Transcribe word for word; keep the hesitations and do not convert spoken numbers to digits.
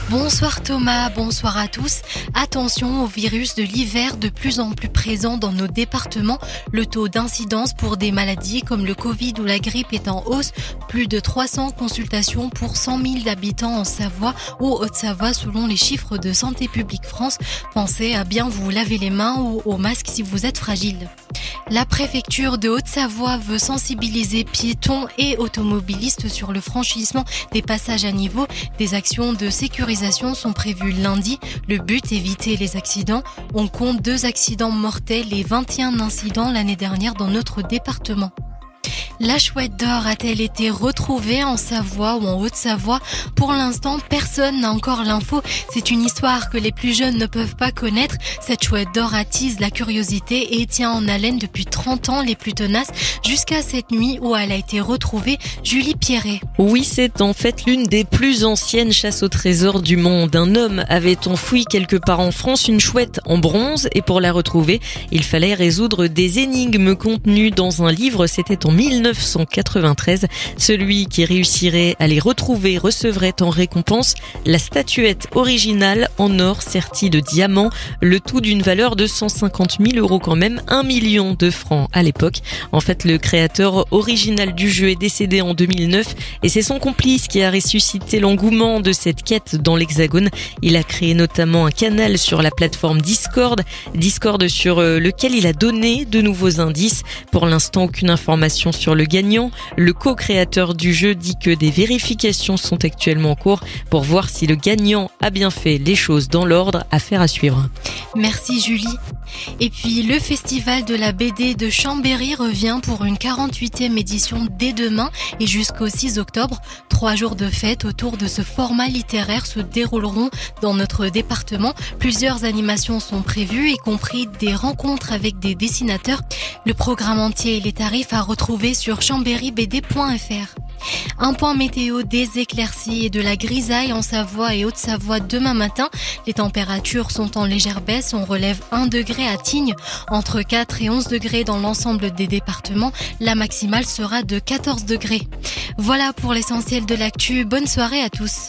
Bonsoir Thomas, bonsoir à tous. Attention au virus de l'hiver de plus en plus présent dans nos départements. Le taux d'incidence pour des maladies comme le Covid ou la grippe est en hausse. Plus de trois cents consultations pour cent mille habitants en Savoie ou Haute-Savoie selon les chiffres de Santé publique France. Pensez à bien vous laver les mains ou au masque si vous êtes fragile. La préfecture de Haute-Savoie veut sensibiliser piétons et automobilistes sur le franchissement des passages à niveau. Des actions de sécurisation sont prévues lundi. Le but, éviter les accidents. On compte deux accidents mortels et vingt et un incidents l'année dernière dans notre département. La chouette d'or a-t-elle été retrouvée en Savoie ou en Haute-Savoie ? Pour l'instant, personne n'a encore l'info. C'est une histoire que les plus jeunes ne peuvent pas connaître. Cette chouette d'or attise la curiosité et tient en haleine depuis trente ans les plus tenaces jusqu'à cette nuit où elle a été retrouvée. Julie Pierret. Oui, c'est en fait l'une des plus anciennes chasses au trésor du monde. Un homme avait enfoui quelque part en France une chouette en bronze et pour la retrouver, il fallait résoudre des énigmes contenues dans un livre. C'était en mille neuf cent quatre-vingt-treize. Celui qui réussirait à les retrouver recevrait en récompense la statuette originale en or sertie de diamants, le tout d'une valeur de cent cinquante mille euros quand même, un million de francs à l'époque. En fait, le créateur original du jeu est décédé en deux mille neuf et c'est son complice qui a ressuscité l'engouement de cette quête dans l'Hexagone. Il a créé notamment un canal sur la plateforme Discord, Discord sur lequel il a donné de nouveaux indices. Pour l'instant, aucune information sur le gagnant. Le co-créateur du jeu dit que des vérifications sont actuellement en cours pour voir si le gagnant a bien fait les choses dans l'ordre. Affaire à suivre. Merci Julie. Et puis le festival de la B D de Chambéry revient pour une quarante-huitième édition dès demain et jusqu'au six octobre. Trois jours de fête autour de ce format littéraire se dérouleront dans notre département. Plusieurs animations sont prévues, y compris des rencontres avec des dessinateurs. Le programme entier et les tarifs à retrouver sur chambéry b d point f r. Un point météo, des éclaircies et de la grisaille en Savoie et Haute-Savoie demain matin. Les températures sont en légère baisse. On relève un degré à Tignes, entre quatre et onze degrés dans l'ensemble des départements. La maximale sera de quatorze degrés. Voilà pour l'essentiel de l'actu. Bonne soirée à tous.